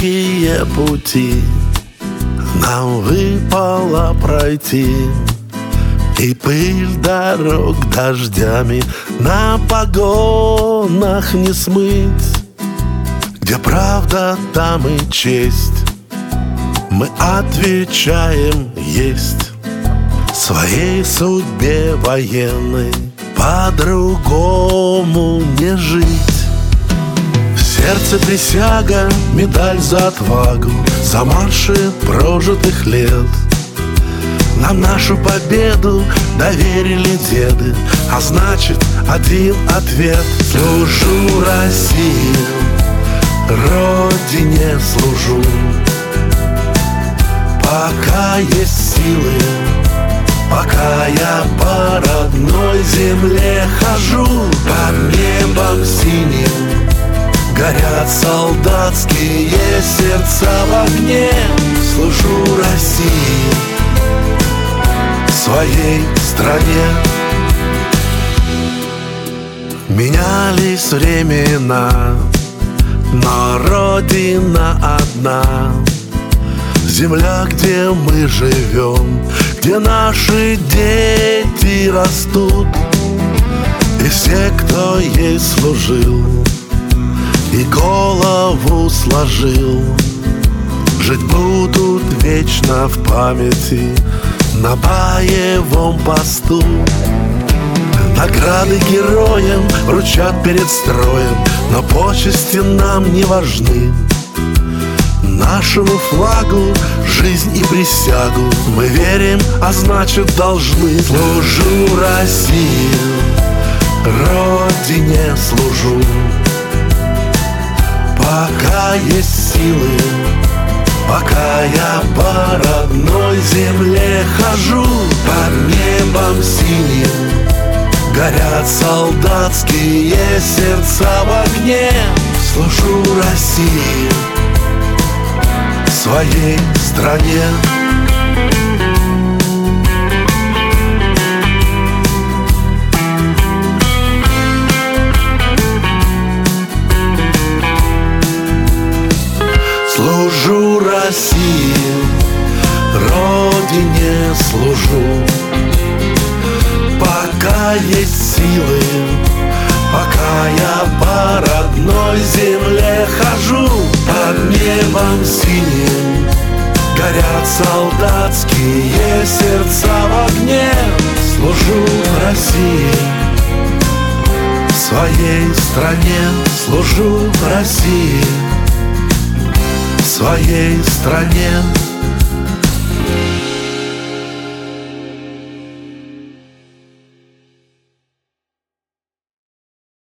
далекие пути нам выпало пройти, и пыль дорог дождями на погонах не смыть. Где правда, там и честь, мы отвечаем есть. Своей судьбе военной по-другому не жить. В сердце присяга, медаль за отвагу, за марши прожитых лет. Нам нашу победу доверили деды, а значит, один ответ. Служу России, Родине служу, пока есть силы, пока я по родной земле хожу. Под небом синим горят солдатские сердца в огне. Служу России, своей стране. Менялись времена, но Родина одна. Земля, где мы живем, где наши дети растут, и все, кто ей служил и голову сложил, жить будут вечно в памяти на боевом посту. Награды героям вручат перед строем, но почести нам не важны. Нашему флагу жизнь и присягу мы верим, а значит должны. Служу России, Родине служу, пока есть силы, пока я по родной земле хожу. Под небом синим горят солдатские сердца в огне. Служу России, своей стране. Служу России, Родине служу, пока есть силы, пока я по родной земле хожу. Под небом синим горят солдатские сердца в огне. Служу России, своей стране. Служу России, своей стране.